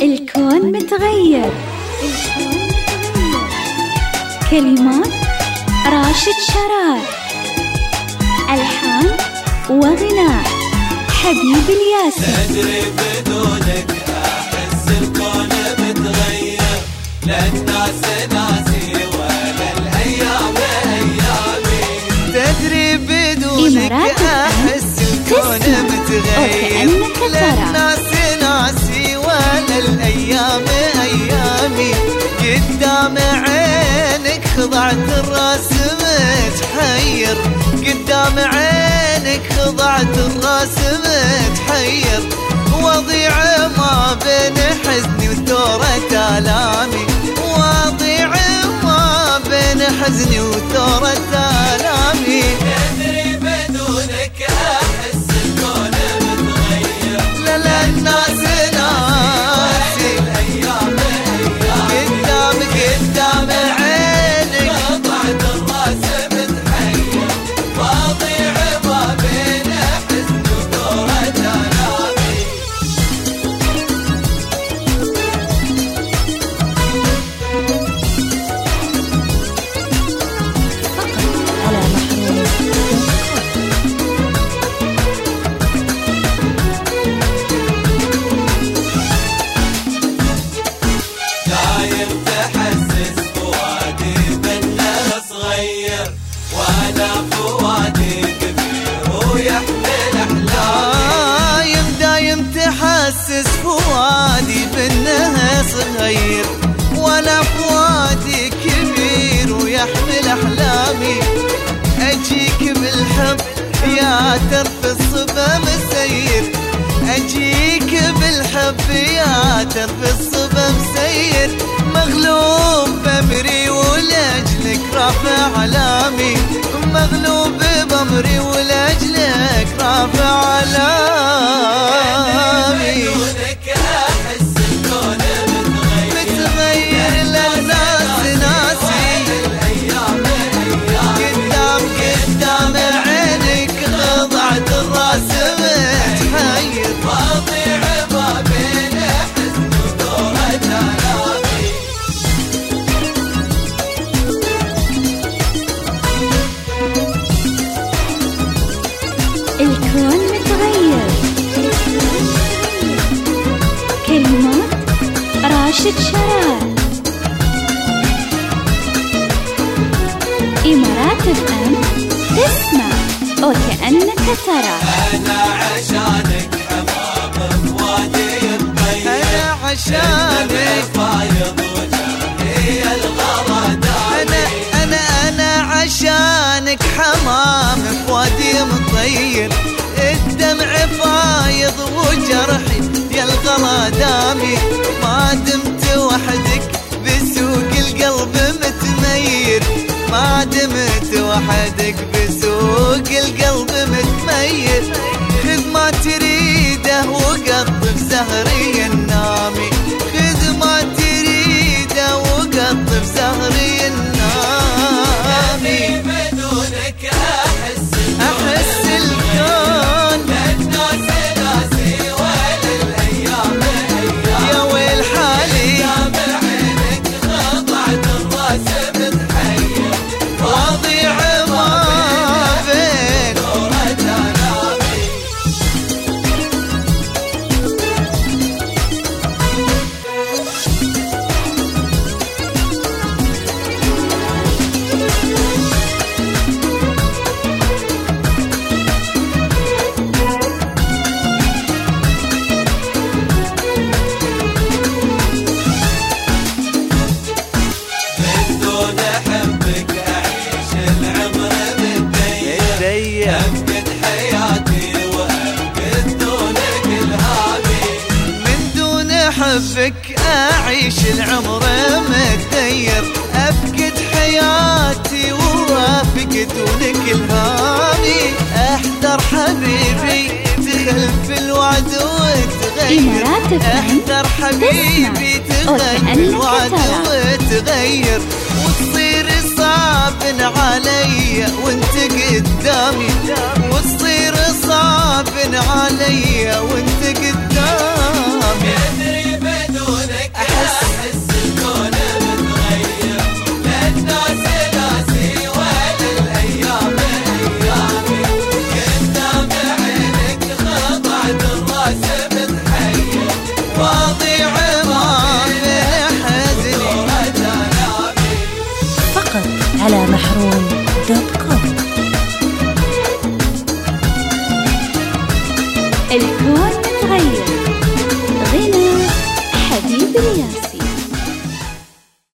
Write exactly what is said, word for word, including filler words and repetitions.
الكون متغير. كلمات راشد شرار، ألحان وغناء حبيب الياسر. تدري بدونك أحس الكون متغير، لا الناس ناسي ولا الأيام أيامي. تدري بدونك أحس الكون متغير، لا الناس ناسي ولا الأيام أيامي. قدام عينك خضعت الراس متحير، قدام عينك خضعت الراس متحير. وضيع ما بين حزني وثورة آلامي، وضيع ما بين حزني وثورة آلامي. تدري بدونك أحس الكون متغير، لا لا الناس ناسي الأيام أيامي. قدام قدام عينك خضعت الراس متحير، وضيع ما بين حزني وثورة آلامي. داير تحسس فؤادي بأنه صغير، وأنا فؤادي كبير ويحمل أحلامي. دايم دايم تحسس فؤادي بأنه صغير، وأنا فؤادي كبير ويحمل أحلامي. أجيك بالحب يا ترف الصبا مسير، أجيك بالحب يا ترف الصبا مسير. مغلوب بأمري ولأجلك رافع علامي، مغلوب بأمري ولأجلك رافع علامي. بدونك أحس الكون متغير، لا الناس ناسي الأيام أيامي. قدام قدام عينك خضعت الراس متحير، وضيع ما بين حزن وثورة آلامي. الكون متغير. كلمات راشد شرار، إمارات اف ام، تسمع وكأنك ترى. أنا عشانك حمام بوادي الطيب، أنا عشانك فايض وجهي الغراداني. أنا أنا أنا عشانك حمام بوادي مطير، الدمع فايض وجرحي يا الغرادامي. ما دمت وحدك بسوق القلب متمير، ما دمت وحدك بسوق القلب متمير. خذ ما تريده وقطف زهري النامي، خذ ما تريده وقطف زهري النامي. بدونك أحس أحس الكون، لا الناس ناسي ولا الأيام أيامي. يا ويل حالي قدام عينك خضعت الراس متحير، وضيع ما بين ثورة آلامي. بدون حبك أعيش العمر متضيق، أفقد حياتي وأفقد دونك إلهامي. من دون حبك أعيش العمر متضيق، أفقد حياتي وأفقد دونك إلهامي. احذر حبيبي تخلف الوعد وتغير، احذر حبيبي تخلف الوعد وتغير. وتصير صعب علي وانت قدامي، وتصير صعب علي وانت قدامي. يدري بدون الكون